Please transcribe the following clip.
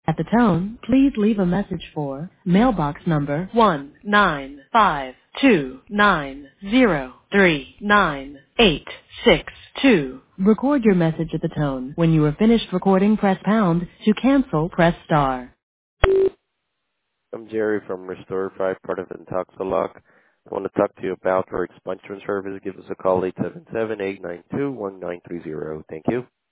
At the tone, please leave a message for mailbox number 19529039862. Record your message at the tone. When you are finished recording, press pound. To cancel, press star. I'm Jerry from Restore 5, part of Intoxalock. I want to talk to you about our expunction service. Give us a call, 877-892-1930. Thank you.